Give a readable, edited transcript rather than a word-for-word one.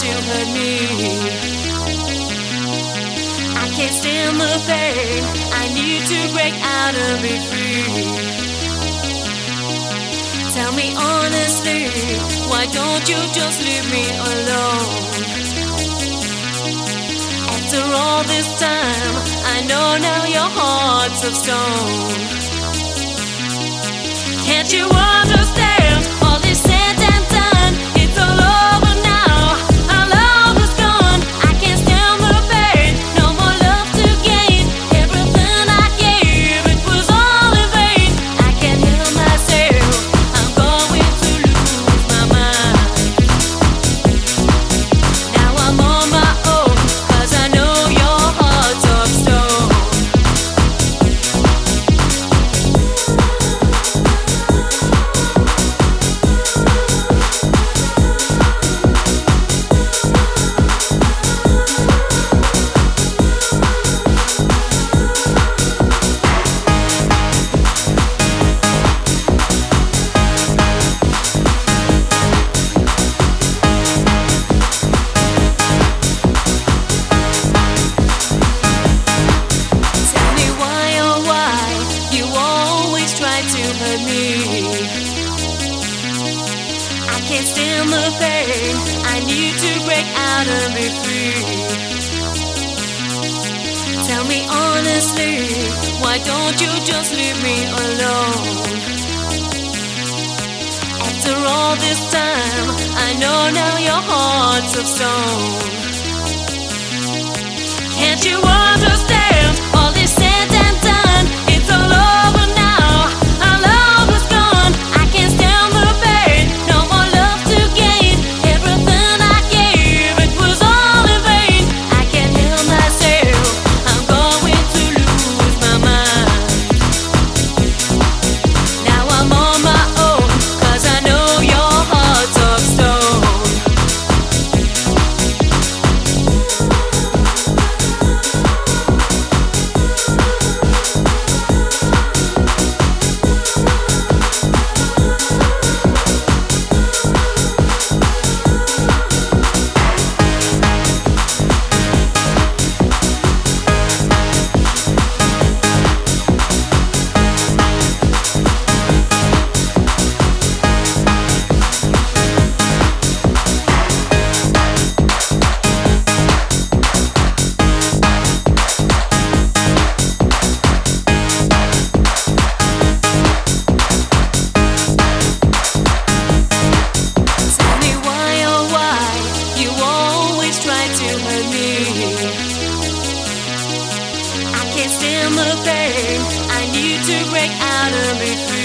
to hurt me. I can't stand the pain. I need to break out and be free. Tell me honestly, why don't you just leave me alone? After all this time, I know now your heart's of stone. Can't you understand? All is said and done, it's all over now. Our love is gone, I can't stand the pain. No more love to gain. Everything I gave, it was all in vain. I can't help myself, I'm going to lose my mind. Now I'm on my own, 'cause I know your heart's of stone. I can't stand the pain. I need to break out and be free. Tell me honestly, why don't you just leave me alone? After all this time, I know now your heart's of stone. Can't you understand? All is said and done, it's all over now. Our love is gone, I can't stand the pain. No more love to gain. Everything I gave, it was all in vain. I can't help myself, I'm going to lose my mind. Now I'm on my own, 'cause I know your heart's of stone. I can't stand the pain. I need to break out and be free.